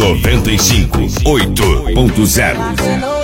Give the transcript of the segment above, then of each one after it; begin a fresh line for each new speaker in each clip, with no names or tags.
95.8.0.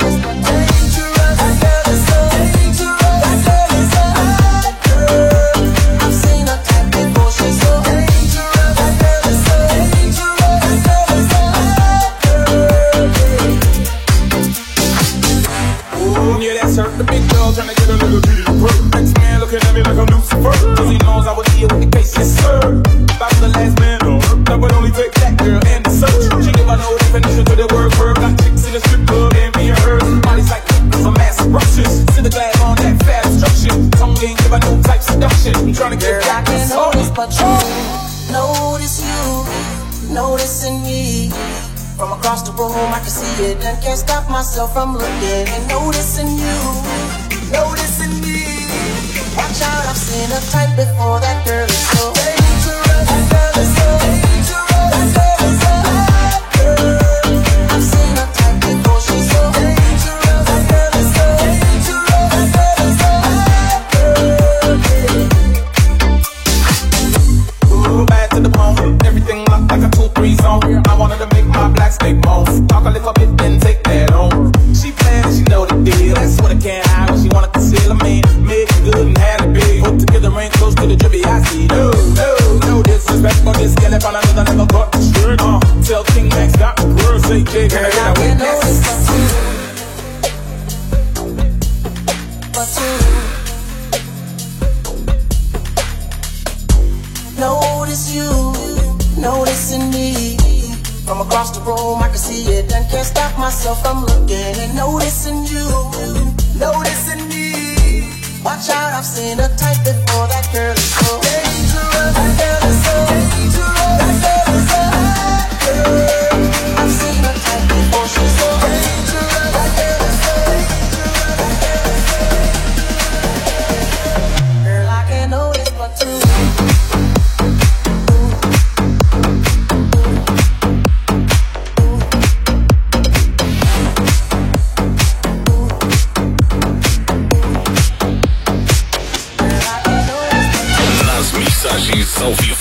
The big dog trying to get a little bit of work. Next man looking at me like I'm Lucifer, cause he knows I would deal with the case, yes sir. If I was the last man on earth, I would only take that girl and the search. She give a no definition to the word verb. Got chicks in the strip club and being heard. Bodies like some massive rushes. Sit the glass on that fat obstruction. Tongue ain't give a no type seduction. I'm trying to get back to
notice, but you notice noticing me. From across the room, I can see it and can't stop myself from looking and noticing you, noticing me. Watch out, I've seen a type before. That girl is so dangerous. That girl is so dangerous. That girl is so hot, girl. I've seen a type before. She's so dangerous. That girl is so dangerous. That girl is so hot, girl.
Ooh, bad to the bone. Everything locked like a 2-3 zone. I wanted to make my black snake moan. Talk a little bit, then take that on. She playing and she know the deal. That's what I can't hide when she wanna conceal. I mean, make it good and have it big. Put together ain't close to the drippy I see. No disrespect for this girl. If I never got the shirt on. Tell King Max got the girl say, Jay, can I get a witness?
But you notice noticing me. From across the room, I can see it and can't stop myself from looking and noticing you, noticing me. Watch out, I've seen a type before. That girl is so dangerous. That girl is so dangerous. That girl is so hot, girl. I've seen a type before. She's so dangerous. That girl is so dangerous. That girl is so dangerous. Girl, I can't notice but you.
Mensagens ao vivo